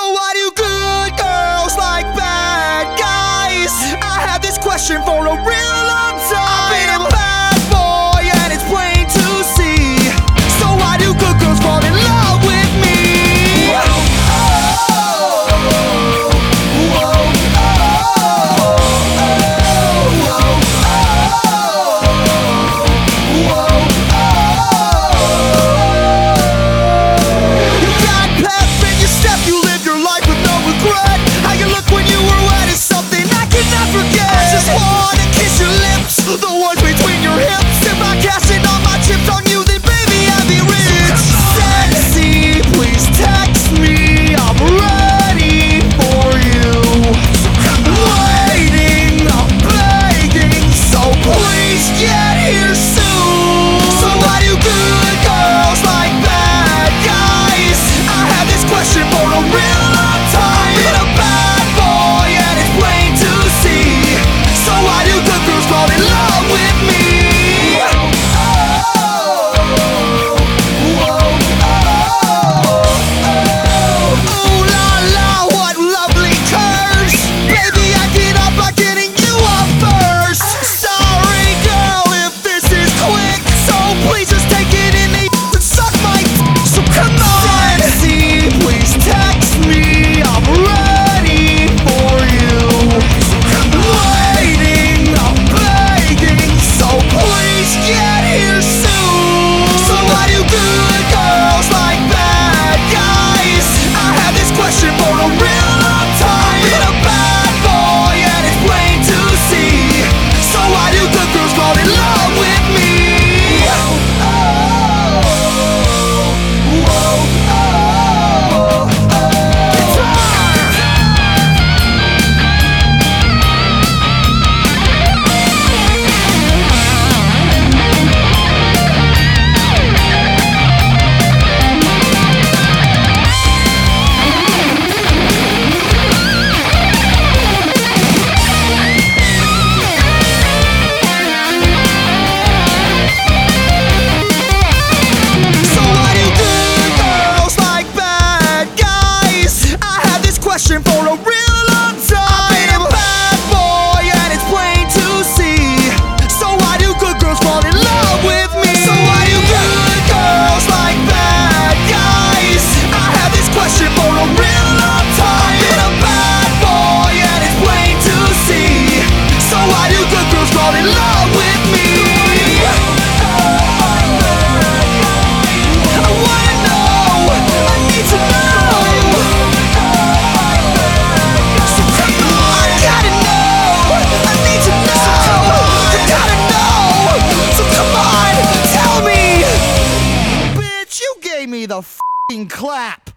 why do good girls like bad guys? I have this question for a real long time. I've been a bad boy and it's plain to see. So why do good girls fall in love with me? The ones between your hips. If I cash in all my chips on you, then baby I'd be rich. Sexy, please text me. I'm ready for you. Waiting, I'm begging, so please get here soon. So why do good girls like bad guys? I have this question for a real long time. I've been a bad boy and it's plain to see. So why do good girls fall in love with me? Ooh la la, what lovely curves. Baby, I get up by getting you up first. Sorry girl if this is quick, so please just take it in the and suck my so come on. Sexy, please text me. I'm ready for you. Waiting, I'm begging, so please get here soon. So why do good girls like bad guys? I have this question for a real long time. I've been a bad boy and it's plain to see. So why do good girls fall in love with me? Question for a real long time. I've been a bad boy and it's plain to see. So why do good girls fall in love with me? So why do good girls like bad guys? I have this question for a real long time. I've been a bad boy and it's plain to see. So why do good girls fall in love with me? I wanna know, I need to know. The f***ing clap.